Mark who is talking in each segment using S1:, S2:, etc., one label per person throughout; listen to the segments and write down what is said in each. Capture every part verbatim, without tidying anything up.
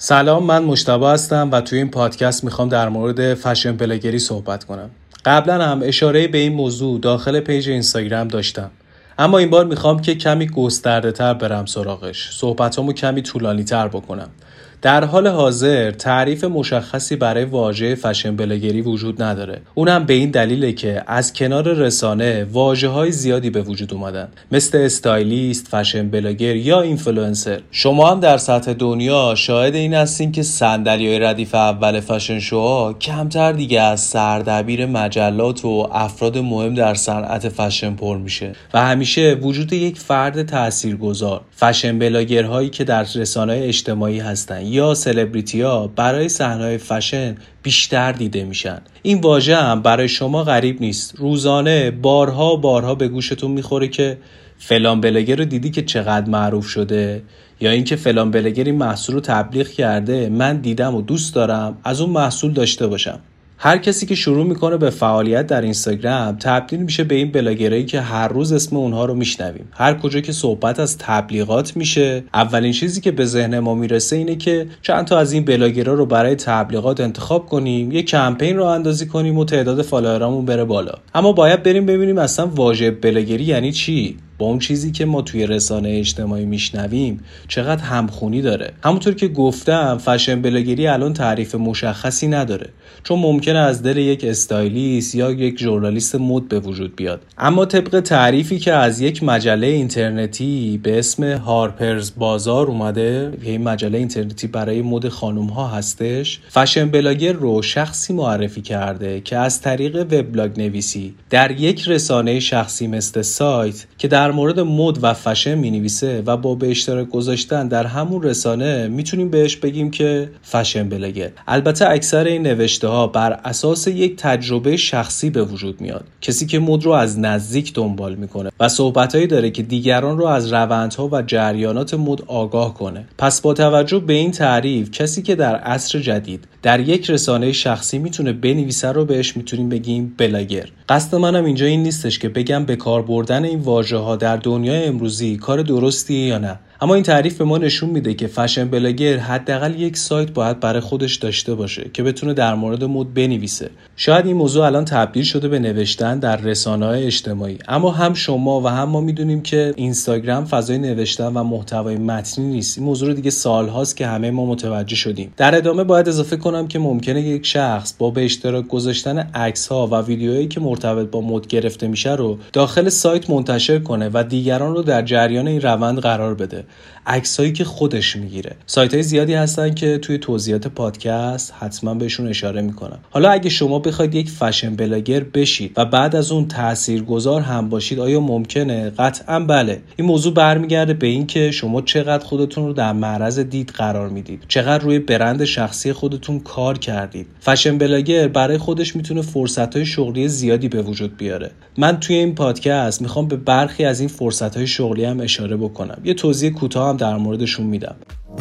S1: سلام، من مجتبی هستم و توی این پادکست میخوام در مورد فشن بلاگری صحبت کنم. قبلا هم اشاره به این موضوع داخل پیج اینستاگرام داشتم، اما این بار میخوام که کمی گسترده تر برم سراغش، صحبتامو کمی طولانی تر بکنم. در حال حاضر تعریف مشخصی برای واژه فشن بلاگری وجود نداره. اونم به این دلیله که از کنار رسانه واژه‌های زیادی به وجود اومدن، مثل استایلیست، فشن بلاگر یا اینفلوئنسر. شما هم در سطح دنیا شاهد این هستین که صندلی‌های ردیف اول فشن شوها کمتر دیگه از سردبیر مجلات و افراد مهم در صنعت فشن پر میشه و همیشه وجود یک فرد تاثیرگذار، فشن بلاگرهایی که در رسانه‌های اجتماعی هستن یا سلبریتی‌ها برای صحنه‌های فشن بیشتر دیده میشن. این واژه هم برای شما غریب نیست. روزانه بارها بارها به گوشتون میخوره که فلان بلاگر رو دیدی که چقدر معروف شده، یا اینکه فلان بلاگر این محصول رو تبلیغ کرده، من دیدم و دوست دارم از اون محصول داشته باشم. هر کسی که شروع میکنه به فعالیت در اینستاگرام تبدیل میشه به این بلاگرایی که هر روز اسم اونها رو میشنویم. هر کجا که صحبت از تبلیغات میشه، اولین چیزی که به ذهن ما میرسه اینه که چند تا از این بلاگرها رو برای تبلیغات انتخاب کنیم، یک کمپین رو اندازی کنیم و تعداد فالوورامون بره بالا. اما باید بریم ببینیم اصلا واژه بلاگری یعنی چی؟ با اون چیزی که ما توی رسانه اجتماعی میشنویم چقدر همخونی داره؟ همونطور که گفتم، فشن بلاگری الان تعریف مشخصی نداره، چون ممکنه از دل یک استایلیست یا یک ژورنالیست مد به وجود بیاد. اما طبق تعریفی که از یک مجله اینترنتی به اسم هارپرز بازار اومده، این مجله اینترنتی برای مد خانم ها هستش، فشن بلاگر رو شخصی معرفی کرده که از طریق وبلاگ نویسی در یک رسانه شخصی مثل سایت که در مورد مد و فشن می‌نویسه و با به اشتراک گذاشتن در همون رسانه میتونیم بهش بگیم که فشن بلاگر. البته اکثر این نوشته‌ها بر اساس یک تجربه شخصی به وجود میاد، کسی که مد رو از نزدیک دنبال میکنه و صحبتایی داره که دیگران رو از روندها و جریانات مد آگاه کنه. پس با توجه به این تعریف، کسی که در عصر جدید در یک رسانه شخصی میتونه بنویسه رو بهش میتونیم بگیم بلاگر. قصد منم اینجا این نیستش که بگم به کار بردن این واژه‌ها در دنیای امروزی کار درستیه یا نه، اما این تعریف به ما نشون میده که فشن بلاگر حداقل یک سایت باید برای خودش داشته باشه که بتونه در مورد مد بنویسه. شاید این موضوع الان تبدیل شده به نوشتن در رسانه‌های اجتماعی، اما هم شما و هم ما میدونیم که اینستاگرام فضای نوشتن و محتوای متنی نیست. این موضوع رو دیگه سال‌هاست که همه ما متوجه شدیم. در ادامه باید اضافه کنم که ممکنه یک شخص با به اشتراک گذاشتن عکس‌ها و ویدیوهایی که مرتبط با مد گرفته میشه رو داخل سایت منتشر کنه و دیگران رو در جریان این روند قرار بده. عکسایی که خودش میگیره. سایت‌های زیادی هستن که توی توضیحات پادکست حتما بهشون اشاره میکنم. حالا اگه شما بخواید یک فشن بلاگر بشید و بعد از اون تاثیرگذار هم باشید، آیا ممکنه؟ قطعاً بله. این موضوع برمیگرده به این که شما چقدر خودتون رو در معرض دید قرار میدید، چقدر روی برند شخصی خودتون کار کردید. فشن بلاگر برای خودش میتونه فرصت‌های شغلی زیادی به وجود بیاره. من توی این پادکست میخوام به برخی از این فرصت‌های شغلی هم اشاره بکنم. یه توضیح کوتاه در موردشون میدم.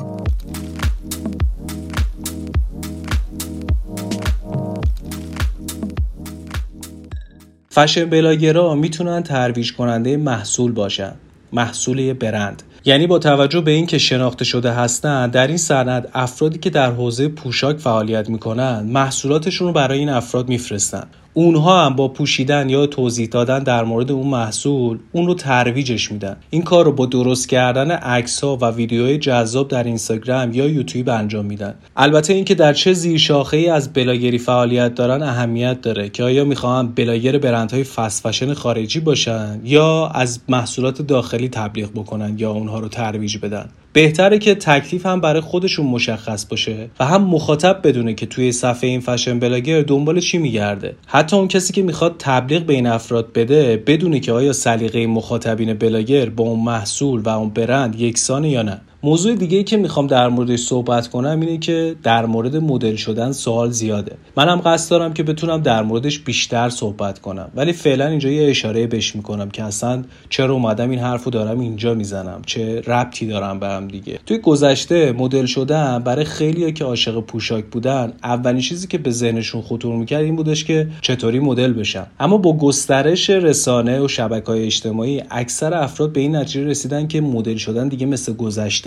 S1: فشن بلاگرها میتونن ترویج کننده محصول باشن، محصول یه برند. یعنی با توجه به این که شناخته شده هستن در این صنعت، افرادی که در حوزه پوشاک فعالیت میکنن محصولاتشون رو برای این افراد میفرستن. اونها هم با پوشیدن یا توضیح دادن در مورد اون محصول اون رو ترویجش میدن. این کار رو با درست کردن عکس‌ها و ویدیوهای جذاب در اینستاگرام یا یوتیوب انجام میدن. البته اینکه در چه زیر شاخه‌ای از بلاگری فعالیت دارن اهمیت داره که آیا میخوان بلاگر برندهای فست فشن خارجی باشن یا از محصولات داخلی تبلیغ بکنن یا اونها رو ترویج بدن. بهتره که تکلیف هم برای خودشون مشخص باشه و هم مخاطب بدونه که توی صفحه این فشن بلاگر دنبال چی میگرده. حتی اون کسی که میخواد تبلیغ به این افراد بده بدونه که آیا سلیقه مخاطبین بلاگر با اون محصول و اون برند یکسانه یا نه. موضوع دیگه‌ای که میخوام در موردش صحبت کنم اینه که در مورد مدل شدن سوال زیاده. منم قصد دارم که بتونم در موردش بیشتر صحبت کنم، ولی فعلا اینجا یه اشاره بهش میکنم که اصلا چرا اومدم این حرفو دارم اینجا میزنم، چه ربطی دارم به هم دیگه. توی گذشته مدل شدن برای خیلی‌ها که عاشق پوشاک بودن، اولین چیزی که به ذهنشون خطور میکرد این بودش که چطوری مدل بشن. اما با گسترش رسانه و شبکه‌های اجتماعی، اکثر افراد به این نتیجه رسیدن که مدل شدن دیگه مثل گذشته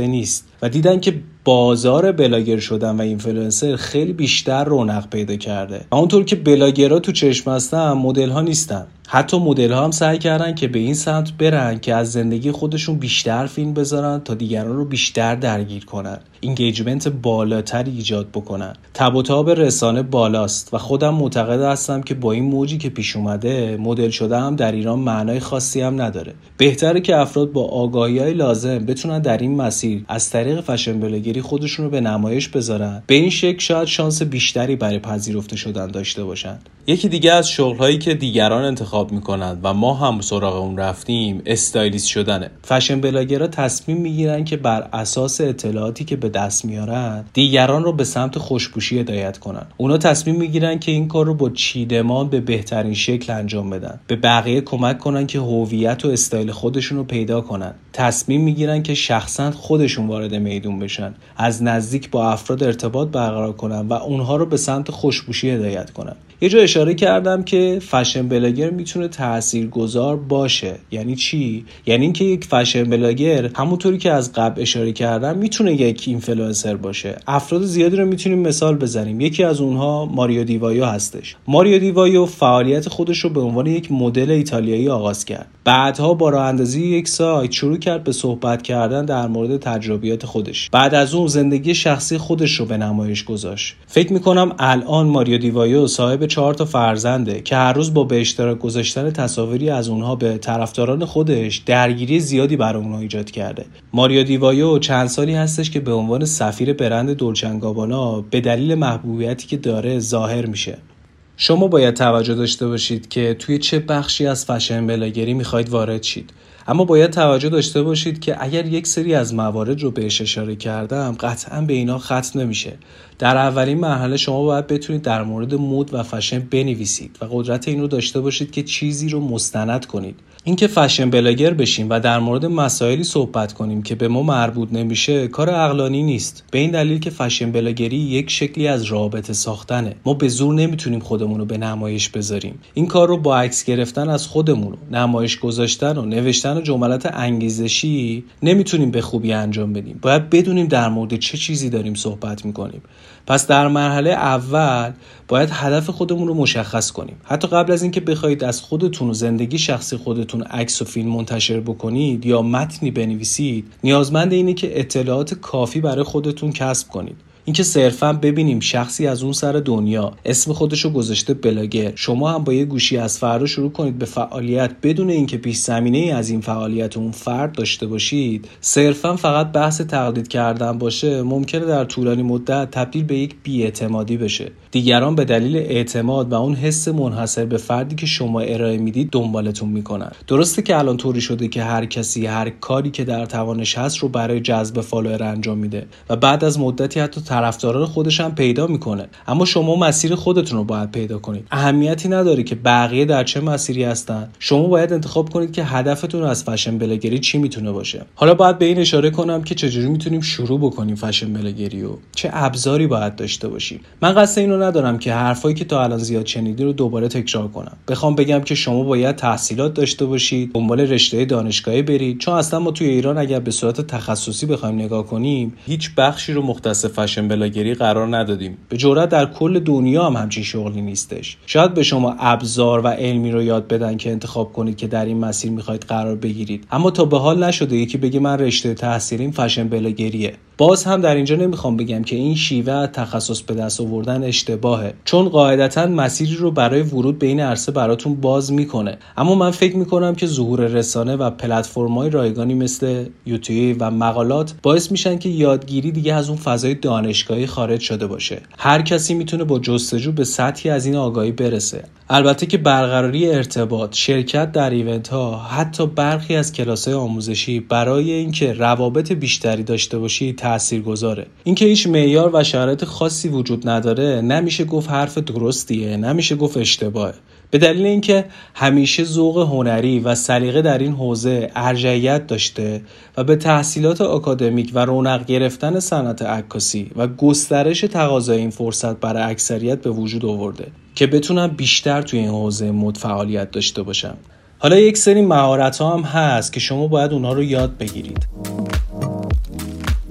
S1: رفته نیست و دیدن که بازار بلاگر شدن و اینفلوئنسر خیلی بیشتر رونق پیدا کرده. اونطور که بلاگرها تو چشم هستن، مدل ها نیستن. حتی مدل ها هم سعی کردن که به این سمت برن که از زندگی خودشون بیشتر فیلم بذارن تا دیگران رو بیشتر درگیر کنن، اینگیجمنت بالاتری ایجاد بکنن. تب و تاب رسانه بالاست و خودم معتقد هستم که با این موجی که پیش اومده، مدل شده هم در ایران معنای خاصی هم نداره. بهتره که افراد با آگاهی‌های لازم بتونن در این مسیر از طریق فشن بلاگری خودشون رو به نمایش بذارن. به این شکل شاید شانس بیشتری برای پذیرفته شدن داشته باشن. یکی دیگه از شغل‌هایی که دیگران انتخاب میکنن و ما هم سراغ اون رفتیم، استایلیست شدنه. فشن بلاگرها تصمیم میگیرن که بر اساس اطلاعاتی که به دست میارن دیگران رو به سمت خوشپوشی هدایت کنن. اونا تصمیم میگیرن که این کار رو با چیدمان به بهترین شکل انجام بدن، به بقیه کمک کنن که هویت و استایل خودشون رو پیدا کنن. تصمیم میگیرن که شخصا خودشون وارد میدون بشن، از نزدیک با افراد ارتباط برقرار کنن و اونها رو به سمت خوشپوشی هدایت کنن. یه جا اشاره کردم که فشن بلاگر میتونه تاثیرگذار باشه. یعنی چی؟ یعنی اینکه یک فشن بلاگر همونطوری که از قبل اشاره کردم میتونه یک اینفلوئنسر باشه. افراد زیادی رو میتونیم مثال بزنیم. یکی از اونها ماریو دیوایو هستش. ماریو دیوایو فعالیت خودش رو به عنوان یک مدل ایتالیایی آغاز کرد. بعدها با راه اندازی یک سایت شروع کرد به صحبت کردن در مورد تجربیات خودش. بعد از اون زندگی شخصی خودش رو به نمایش گذاشت. فکر میکنم الان ماریو دیوایو صاحب چهار تا فرزنده که هر روز با به اشتراک گذاشتن تصاویری از اونها به طرفداران خودش درگیری زیادی برای اونها ایجاد کرده. ماریو دیوایو چند سالی هستش که به عنوان سفیر برند دولچه اند گابانا به دلیل محبوبیتی که داره ظاهر میشه. شما باید توجه داشته باشید که توی چه بخشی از فشن بلاگری میخواید وارد شید. اما باید توجه داشته باشید که اگر یک سری از موارد رو بهش اشاره کردم، قطعاً به اینا ختم نمیشه. در اولین مرحله شما باید بتونید در مورد مد و فشن بنویسید و قدرت این رو داشته باشید که چیزی رو مستند کنید. اینکه فشن بلاگر بشیم و در مورد مسائلی صحبت کنیم که به ما مربوط نمیشه، کار عقلانی نیست. به این دلیل که فشن بلاگری یک شکلی از رابطه ساختنه. ما به زور نمیتونیم خودمون رو به نمایش بذاریم. این کار رو با عکس گرفتن از خودمون و نمایش گذاشتن و نوشتن و جملات انگیزشی نمیتونیم به خوبی انجام بدیم. باید بدونیم در مورد چه چیزی داریم صحبت میکنیم. پس در مرحله اول باید هدف خودمون رو مشخص کنیم. حتی قبل از اینکه بخواید از خودتون و زندگی شخصی خودتون عکس و فیلم منتشر بکنید یا متنی بنویسید، نیازمند اینه که اطلاعات کافی برای خودتون کسب کنید. اینکه صرفا ببینیم شخصی از اون سر دنیا اسم خودشو گذاشته بلاگر، شما هم با یه گوشی از فردا شروع کنید به فعالیت بدون اینکه پیش زمینه‌ای از این فعالیت اون فرد داشته باشید، صرفا فقط بحث تقلید کردن باشه، ممکنه در طولانی مدت تبدیل به یک بی‌اعتمادی بشه. دیگران به دلیل اعتماد و اون حس منحصر به فردی که شما ارائه میدید دنبالتون میکنن. درسته که الان طوری شده که هر کسی هر کاری که در توانش هست رو برای جذب فالوور انجام میده و بعد از مدتی حتی طرفداران خودش هم پیدا میکنه. اما شما مسیر خودتون رو باید پیدا کنید. اهمیتی نداره که بقیه در چه مسیری هستن. شما باید انتخاب کنید که هدفتون از فشن بلاگری چی میتونه باشه. حالا باید به این اشاره کنم که چجوری میتونیم شروع بکنیم فشن بلاگری و چه ابزاری باید داشته باشیم. من قصد اینو ندارم که حرفایی که تا الان زیاد شنیدی رو دوباره تکرار کنم. بخوام بگم که شما باید تحصیلات داشته باشید، دنبال رشته دانشگاهی برید، چون اصلا ما توی ایران اگر به صورت تخصصی بخوایم نگاه کنیم، هیچ بخشی رو مختص فشن بلاگری قرار ندادیم. به جرات در کل دنیا هم همچین شغلی نیستش. شاید به شما ابزار و علمی رو یاد بدن که انتخاب کنید که در این مسیر میخواید قرار بگیرید، اما تا به حال نشده یکی بگه من رشته تحصیلیم فشن بلاگریه. باز هم در اینجا نمیخوام بگم که این شیوه تخصص به دست آوردن اشتباهه، چون قاعدتاً مسیری رو برای ورود به این عرصه براتون باز میکنه. اما من فکر میکنم که ظهور رسانه و پلتفرم‌های رایگانی مثل یوتیوب و مقالات باعث میشن که یادگیری دیگه از اون فضای دانشگاهی خارج شده باشه. هر کسی میتونه با جستجو به سطحی از این آگاهی برسه. البته که برقراری ارتباط، شرکت در ایونت ها، حتی برخی از کلاس‌های آموزشی برای اینکه روابط بیشتری داشته باشی تاثیرگذاره. اینکه هیچ معیار و شرایط خاصی وجود نداره نمیشه گفت حرف درستیه، نمیشه گفت اشتباهه. به دلیل اینکه همیشه ذوق هنری و سلیقه در این حوزه ارجحیت داشته و به تحصیلات آکادمیک و رونق گرفتن صنعت عکاسی و گسترش تقاضای این فرصت برای اکثریت به وجود آورده که بتونن بیشتر توی این حوزه مد فعالیت داشته باشن. حالا یک سری مهارت‌ها هم هست که شما باید اونها رو یاد بگیرید.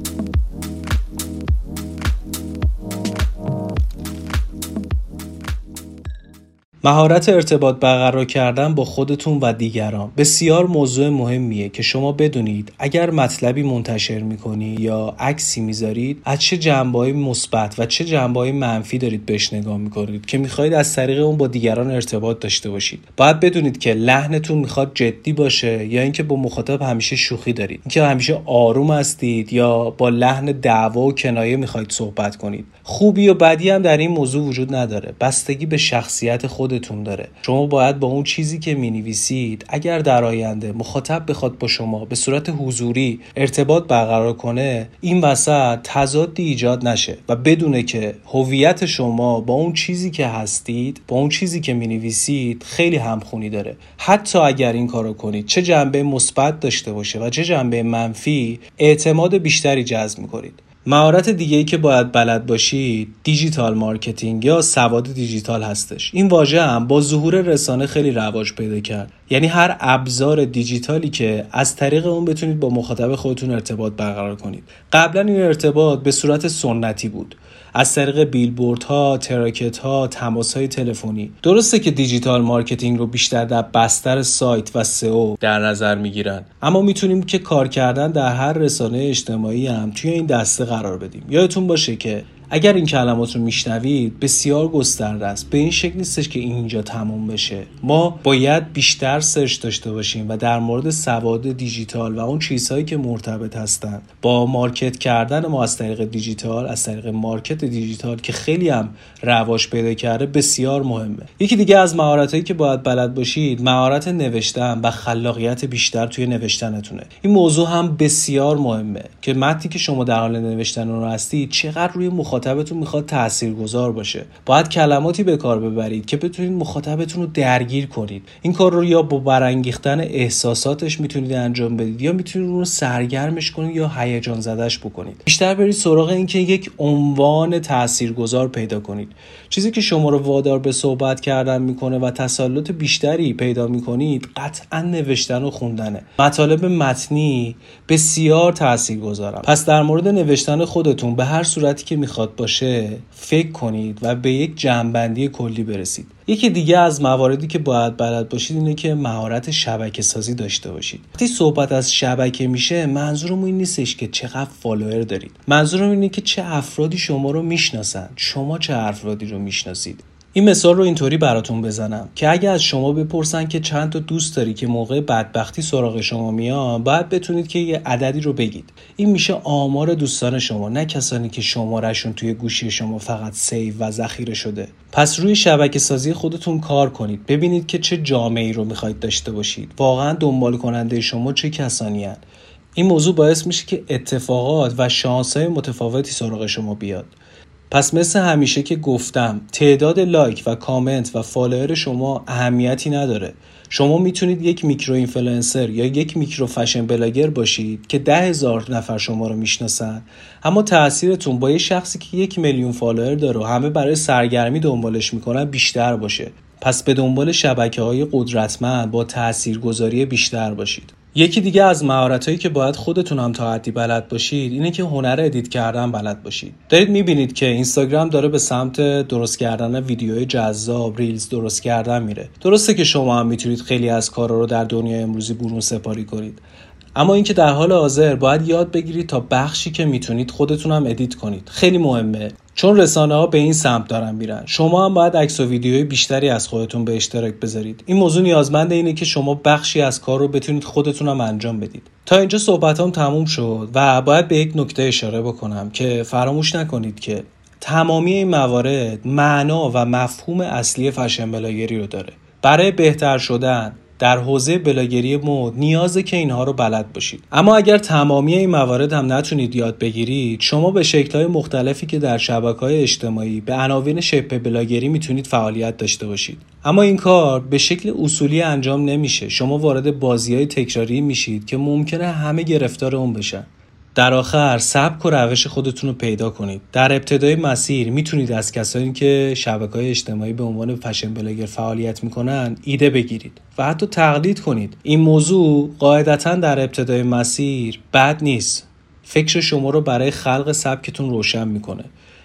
S1: مهارت ارتباط برقرار کردن با خودتون و دیگران بسیار موضوع مهمیه که شما بدونید اگر مطلبی منتشر میکنی یا عکسی میذارید از چه جنبه‌های مثبت و چه جنبه‌های منفی دارید بهش نگاه میکنید که میخواید از طریق اون با دیگران ارتباط داشته باشید. باید بدونید که لحنتون میخواد جدی باشه یا اینکه با مخاطب همیشه شوخی دارید، اینکه همیشه آروم هستید یا با لحن دعوا و کنایه میخواید صحبت کنید. خوبی و بدی هم در این موضوع وجود نداره، بستگی به شخصیت خودتون داره. شما باید با اون چیزی که مینویسید اگر در آینده مخاطب بخواد با شما به صورت حضوری ارتباط برقرار کنه، این وسط تضادی ایجاد نشه و بدونه که هویت شما با اون چیزی که هستید، با اون چیزی که مینویسید خیلی همخونی داره. حتی اگر این کارو کنید، چه جنبه مثبت داشته باشه و چه جنبه منفی، اعتماد بیشتری جذب می‌کنید. مهارت دیگه‌ای که باید بلد باشید دیجیتال مارکتینگ یا سواد دیجیتال هستش. این واژه هم با ظهور رسانه خیلی رواج پیدا کرد. یعنی هر ابزار دیجیتالی که از طریق اون بتونید با مخاطب خودتون ارتباط برقرار کنید. قبلا این ارتباط به صورت سنتی بود، از طریق بیلبوردها، تراکت‌ها، تماس‌های تلفنی. درسته که دیجیتال مارکتینگ رو بیشتر در بستر سایت و سئو در نظر میگیرن، اما میتونیم که کار کردن در هر رسانه اجتماعی هم توی این دسته قرار بدیم. یادتون باشه که اگر این کلمات رو میشنوید بسیار گسترده است. به این شکل نیستش که اینجا تموم بشه. ما باید بیشتر سرچ داشته باشیم و در مورد سواد دیجیتال و اون چیزهایی که مرتبط هستن با مارکت کردن ما از طریق دیجیتال، از طریق مارکت دیجیتال که خیلی هم رواج پیدا کرده، بسیار مهمه. یکی دیگه از مهارتایی که باید بلد باشید مهارت نوشتن و خلاقیت بیشتر توی نوشتنتونه. این موضوع هم بسیار مهمه که متنی که شما در حال نوشتن اون هستید چقدر روی مخاطبتون میخواد تاثیرگذار باشه. باید کلماتی به کار ببرید که بتونید مخاطبتون رو درگیر کنید. این کار رو یا با برانگیختن احساساتش میتونید انجام بدید یا میتونید اون رو سرگرمش کنید یا هیجان زدش بکنید. بیشتر برید سراغ این که یک عنوان تاثیرگذار پیدا کنید. چیزی که شما رو وادار به صحبت کردن میکنه و تسلط بیشتری پیدا میکنید قطعا نوشتن و خوندنه. مطالب متنی بسیار تاثیرگذارن. پس در مورد نوشتن خودتون به هر صورتی که میخواد باشه فکر کنید و به یک جمع‌بندی کلی برسید. یکی دیگه از مواردی که باید بلد باشید اینه که مهارت شبکه سازی داشته باشید. وقتی صحبت از شبکه میشه منظورم این نیستش که چقدر فالوور دارید. منظورم اینه که چه افرادی شما رو میشناسن، شما چه افرادی رو میشناسید. این مثال رو اینطوری براتون بزنم که اگه از شما بپرسن که چند تا دوست داری که موقع بدبختی سراغ شما میان، باید بتونید که یه عددی رو بگید. این میشه آمار دوستان شما، نه کسانی که شمارهشون توی گوشی شما فقط سیو و ذخیره شده. پس روی شبکه سازی خودتون کار کنید. ببینید که چه جامعه‌ای رو میخواید داشته باشید. واقعا دنبال کننده شما چه کسانی هستند. این موضوع باعث میشه که اتفاقات و شانس‌های متفاوتی سراغ شما بیاد. پس مثل همیشه که گفتم تعداد لایک و کامنت و فالوور شما اهمیتی نداره. شما میتونید یک میکرو اینفلوئنسر یا یک میکرو فشن بلاگر باشید که ده هزار نفر شما رو میشناسن، اما تأثیرتون با یه شخصی که یک میلیون فالوور داره و همه برای سرگرمی دنبالش میکنن بیشتر باشه. پس به دنبال شبکه‌های قدرتمند با تاثیرگذاری بیشتر باشید. یکی دیگه از مهارتایی که باید خودتون هم تا حدی بلد باشید اینه که هنر ادیت کردن بلد باشید. دارید میبینید که اینستاگرام داره به سمت درست کردن ویدیوهای جذاب، ریلز درست کردن میره. درسته که شما هم میتونید خیلی از کارا رو در دنیای امروزی برون سپاری کنید، اما اینکه در حال حاضر باید یاد بگیرید تا بخشی که میتونید خودتون هم ادیت کنید. خیلی مهمه، چون رسانه ها به این سمت دارن میرن. شما هم باید عکس و ویدیوهای بیشتری از خودتون به اشتراک بذارید. این موضوع نیازمند اینه که شما بخشی از کار رو بتونید خودتون هم انجام بدید. تا اینجا صحبتام تموم شد و باید به یک نکته اشاره بکنم که فراموش نکنید که تمامی این موارد معنا و مفهوم اصلی فشن بلاگری رو داره. برای بهتر شدن در حوزه بلاگری مد نیازه که اینها رو بلد باشید. اما اگر تمامی این موارد هم نتونید یاد بگیرید، شما به شکل‌های مختلفی که در شبکه‌های اجتماعی به عناوین شبه بلاگری میتونید فعالیت داشته باشید. اما این کار به شکل اصولی انجام نمیشه. شما وارد بازی‌های تکراری میشید که ممکنه همه گرفتار اون بشن. در آخر سبک و روش خودتون رو پیدا کنید. در ابتدای مسیر میتونید از کسانی که شبکه‌های اجتماعی به عنوان فشن بلاگر فعالیت میکنن ایده بگیرید و حتی تقلید کنید. این موضوع قاعدتاً در ابتدای مسیر بد نیست. فکر شما رو برای خلق سبکتون روشن میکنه.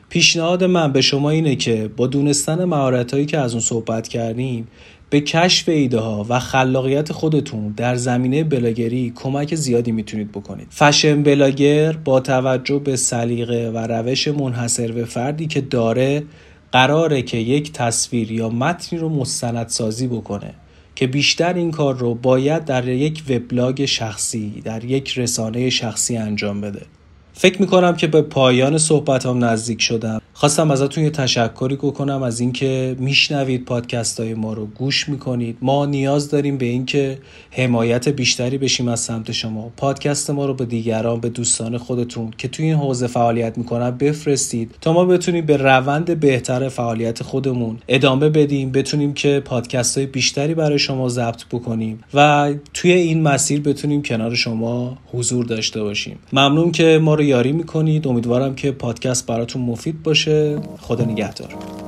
S1: پیشنهاد من به شما اینه که با دونستن مهارت‌هایی که از اون صحبت کردیم به کشف ایده ها و خلاقیت خودتون در زمینه بلاگری کمک زیادی میتونید بکنید. فشن بلاگر با توجه به سلیقه و روش منحصر به فردی که داره قراره که یک تصویر یا متنی رو مستندسازی بکنه که بیشتر این کار رو باید در یک وبلاگ شخصی، در یک رسانه شخصی انجام بده. فکر میکنم که به پایان صحبتام نزدیک شدم. خواستم ازتون یه تشکری کنم از اینکه میشنوید پادکست های ما رو، گوش میکنید. ما نیاز داریم به اینکه حمایت بیشتری بشیم از سمت شما. پادکست ما رو به دیگران، به دوستان خودتون که توی این حوزه فعالیت میکنن بفرستید تا ما بتونیم به روند بهتر فعالیت خودمون ادامه بدیم، بتونیم که پادکست های بیشتری برای شما ضبط بکنیم و توی این مسیر بتونیم کنار شما حضور داشته باشیم. ممنون که ما رو یاری میکنید. امیدوارم که پادکست براتون مفید باشه. خدا نگهدار.